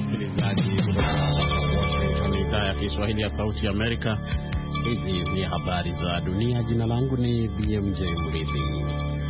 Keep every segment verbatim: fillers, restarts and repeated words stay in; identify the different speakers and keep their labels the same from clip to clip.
Speaker 1: msikilizaji kutoka Washington, idhaa ya Kiswahili ya Sauti ya Amerika. Hizi ni habari za dunia. Jina langu ni B M J Mridhi.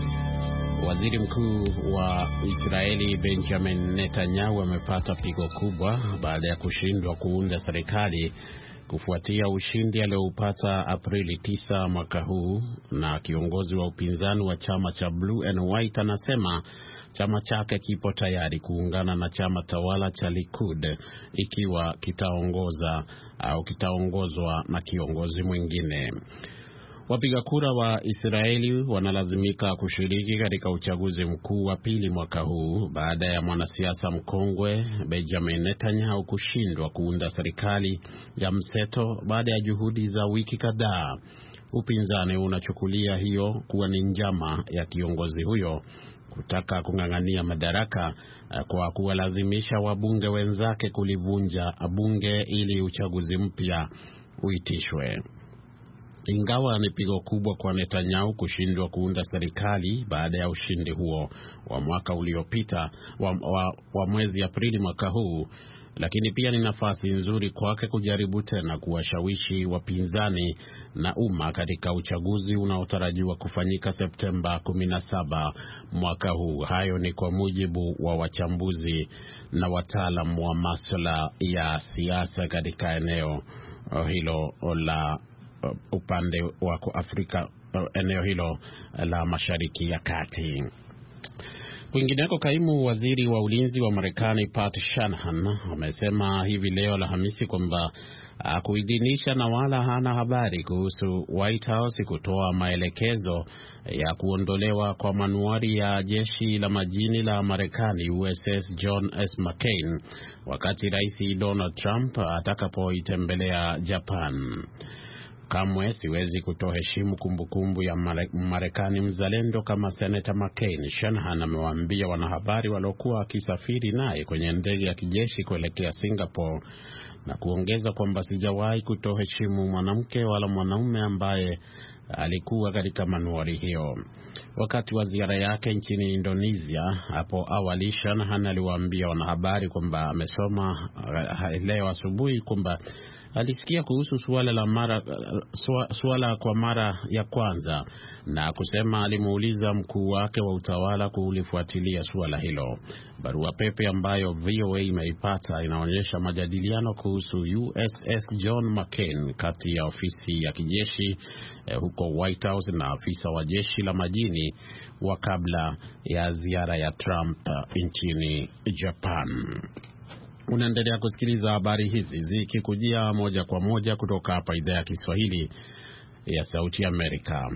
Speaker 1: Waziri Mkuu wa Israeli Benjamin Netanyahu amepata pigo kubwa baada ya kushindwa kuunda serikali kufuatia ushindi alioupata Aprili tisa mwaka huu, na kiongozi wa upinzani wa chama cha Blue and White anasema chama chake kipo tayari kuungana na chama tawala cha Likud ikiwa kitaongoza au kitaongozwa na kiongozi mwingine. Wapiga kura wa Israeli wanalazimika kushiriki katika uchaguzi mkuu wa pili mwaka huu baada ya mwanasiasa mkongwe Benjamin Netanyahu kushindwa kuunda serikali ya mseto baada ya juhudi za wiki kadhaa. Upinzani unachukulia hiyo kuwa ni njama ya kiongozi huyo kutaka kung'ang'ania madaraka kwa kuwalazimisha wabunge wenzake kulivunja bunge ili uchaguzi mpya uitishwe. Ingawa ni pigo kubwa kwa Netanyahu kushindwa kuunda serikali baada ya ushindi huo wa mwaka uliopita wa, wa, wa mwezi Aprili mwaka huu, lakini pia ni nafasi nzuri kwake kujaribu tena kuwashawishi wapinzani na umma katika uchaguzi unaotarajiwa kufanyika Septemba kumi na saba mwaka huu. Hayo ni kwa mujibu wa wachambuzi na wataalamu wa masuala ya siasa katika eneo hilo la upande wa Afrika, eneo hilo la Mashariki ya Kati. Kwingineko, kaimu waziri wa ulinzi wa Marekani Pat Shanahan amesema hivi leo Alhamisi kwamba kuidhinisha na wala hana habari kuhusu White House kutoa maelekezo ya kuondolewa kwa manuari ya jeshi la majini la Marekani U S S John S. McCain wakati Rais Donald Trump atakapoitembelea Japan. Kamwe siwezi kutoheshimu kumbukumbu ya Marekani mzalendo kama Senator McCain, Shanahan amewaambia wanahabari waliokuwa wakisafiri naye kwenye ndege ya kijeshi kuelekea Singapore, na kuongeza kwamba sijawahi kutoheshimu mwanamke wala mwanaume ambaye alikuwa katika manuari hiyo. Wakati wa ziara yake nchini Indonesia hapo awali, Shanahan aliwaambia wanahabari kwamba amesoma leo asubuhi kwamba alisikia kuhusu suala la mara suala kwa mara ya kwanza, na kusema alimuuliza mkuu wake wa utawala kulifuatilia suala hilo. Barua pepe ambayo V O A imeipata inaonyesha majadiliano kuhusu U S S John McCain kati ya ofisi ya kijeshi eh, huko White House na afisa wa jeshi la majini wa kabla ya ziara ya Trump nchini Japan. Unaendelea kusikiliza habari hizi zikikujia moja kwa moja kutoka hapa idhaa ya Kiswahili ya Sauti ya Amerika.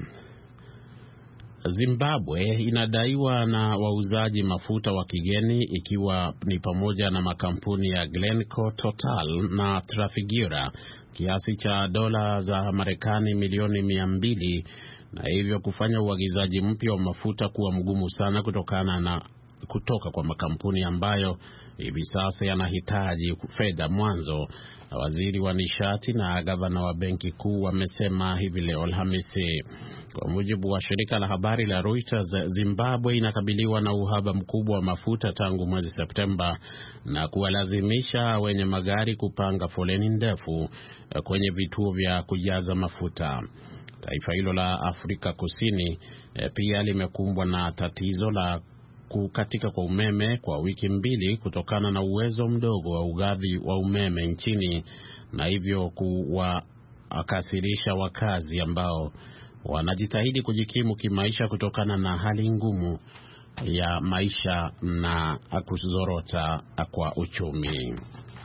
Speaker 1: Zimbabwe inadaiwa na wauzaji mafuta wa kigeni, ikiwa ni pamoja na makampuni ya Glencore, Total na Trafigura, kiasi cha dola za Marekani milioni mia mbili, na hivyo kufanya uagizaji mpya wa mafuta kuwa mgumu sana kutokana na kutoka kwa makampuni ambayo hivi sasa yanahitaji fedha mwanzo. Waziri wa nishati na gavana wa benki kuu wamesema hivi leo Alhamisi. Kwa mujibu wa shirika la habari la Reuters, Zimbabwe inakabiliwa na uhaba mkubwa wa mafuta tangu mwezi Septemba na kuwalazimisha wenye magari kupanga foleni ndefu kwenye vituo vya kujaza mafuta. Taifa hilo la Afrika Kusini pia limekumbwa na tatizo la kukatika kwa umeme kwa wiki mbili kutokana na uwezo mdogo wa ugavi wa umeme nchini, na hivyo kuwakasirisha wakazi ambao wanajitahidi kujikimu kimaisha kutokana na hali ngumu ya maisha na kuzorota kwa uchumi.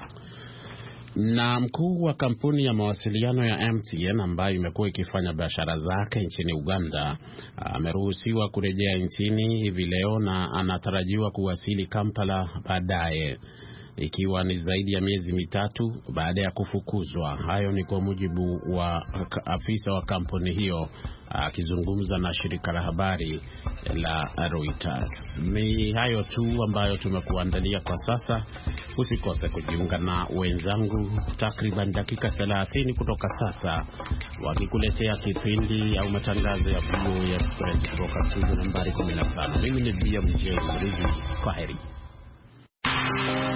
Speaker 1: Na mkuu wa kampuni ya mawasiliano ya M T N ambayo imekuwa ikifanya biashara zake nchini Uganda ameruhusiwa kurejea nchini hivi leo na anatarajiwa kuwasili Kampala baadaye, ikiwa ni zaidi ya miezi mitatu baada ya kufukuzwa. Hayo ni kwa mujibu wa afisa wa kampuni hiyo akizungumza na shirika la habari la Reuters. Ni hayo tu ambayo tumekuandalia kwa sasa. Usikose kujiunga na wenzangu takriban dakika thelathini kutoka sasa, wakikuletea kipindi au matangazo ya V O A Express kutoka studio nambari kumi na tano. Mimi ni B M J Mridhi. Kwaheri.